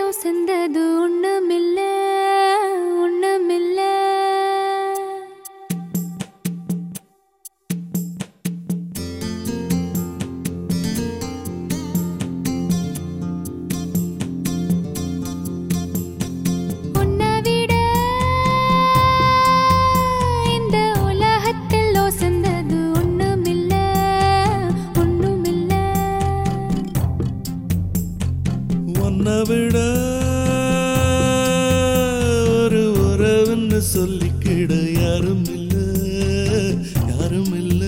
ஒசந்தது ஒண்ணுமில்ல ஒண்ணுமில்ல. உன்னை விட ஒரு உறவுன்னு சொல்லிக்கிட யாரும் இல்ல யாரும் இல்ல.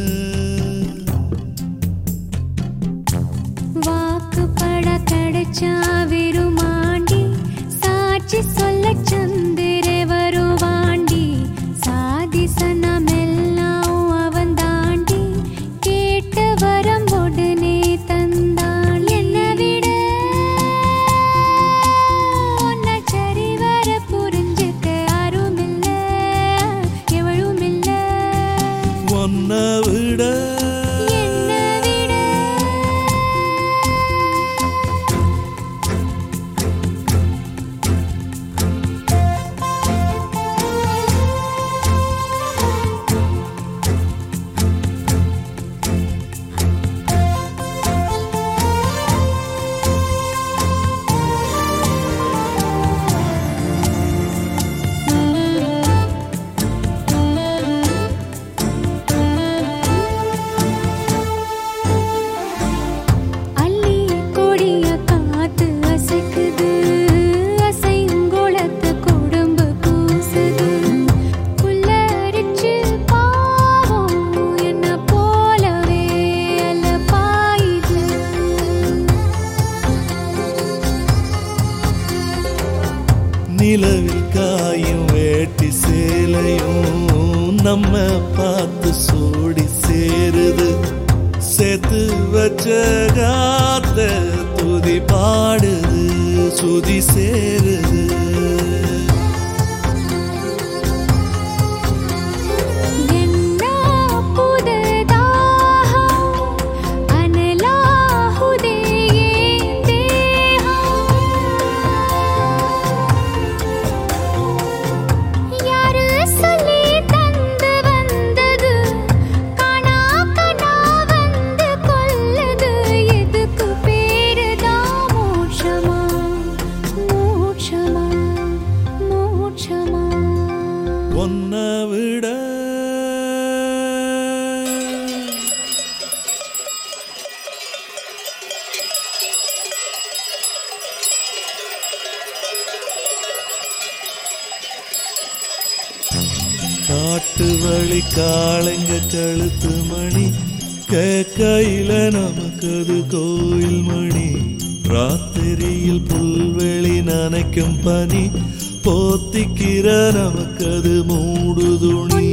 வாக்குப்பட கிடைச்சா விருமாண்டி சாட்சி சொல்ல சந்திரே வருவாண்டி. சாதி சனமெல்லாம் அவன் தாண்டி கேட்ட வரம் உடனே தந்தான். என்னை விட உன்னை சரிவர புரிஞ்சுக்க யாரும் இல்ல எவளும் இல்ல. உன்னை விட நிலவில் காயும் வேட்டி சேலையும் நம்ம பார்த்து சோடி சேருது. சேர்த்து வச்ச காத்த துதி பாடுது சுதி சேருது. உன்னை விட காட்டு வழி காளைங்க கழுத்து மணி கேக்கையில நமக்கு அது கோயில் மணி. ராத்திரியில் புல்வெளி நனைக்கும் பனி போத்திக்கிற நமக்கு அது மூடு துணி.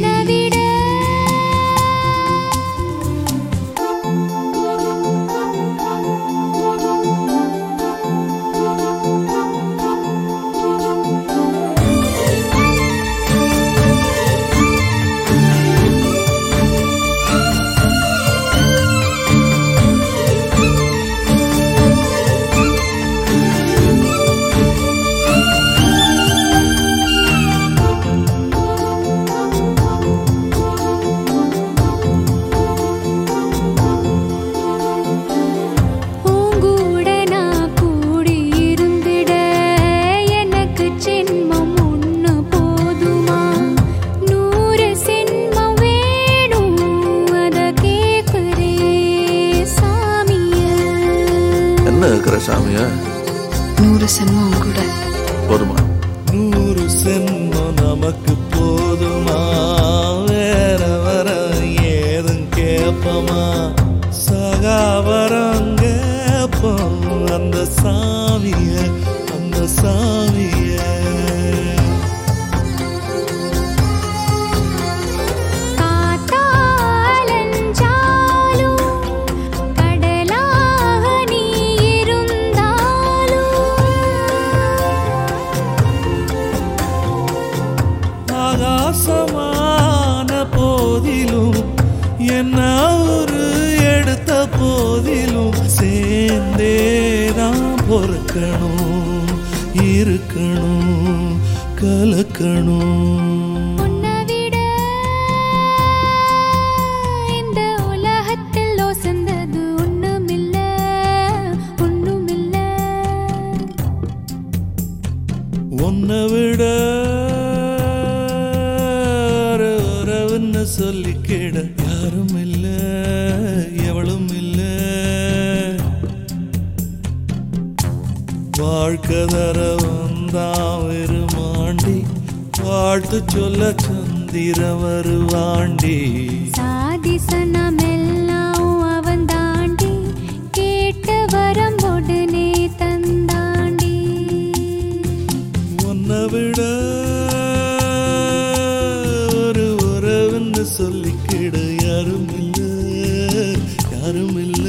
என்ன இருக்கிற சாமியா? 100 சென்மம் கூட போதுமா? 100 சென்மம் நமக்கு போதுமா? வேற வர ஏதும் கேப்பமா? சகாவரம் கேப்போம் அந்த சாமிய அந்த சாமிய. ஆகாசமான போதிலும் என்ன ஒரு எடுத்த போதிலும் சேர்ந்தேதான் பொறுக்கணும் இருக்கணும் கலக்கணும். உன்னை விட இந்த உலகத்தில் ஒசந்தது ஒண்ணுமில்ல ஒண்ணுமில்ல. உன்னை விட ஒரு உறவுன்னு சொல்லிக்கிட யாரும் இல்ல எவளும் இல்ல. வாழ்க்கை தர வந்தான் வெறுமாண்டி வாழ்த்து சொல்ல சந்திர வருவாண்டி. சாதி சனமெல்லாம் அவன் தாண்டி கேட்டு வரம் உடனே தந்தாண்டி. உன்னை விட ஒரு உறவுன்னு சொல்லிக்கிட யாரும் இல்ல யாரும் இல்ல.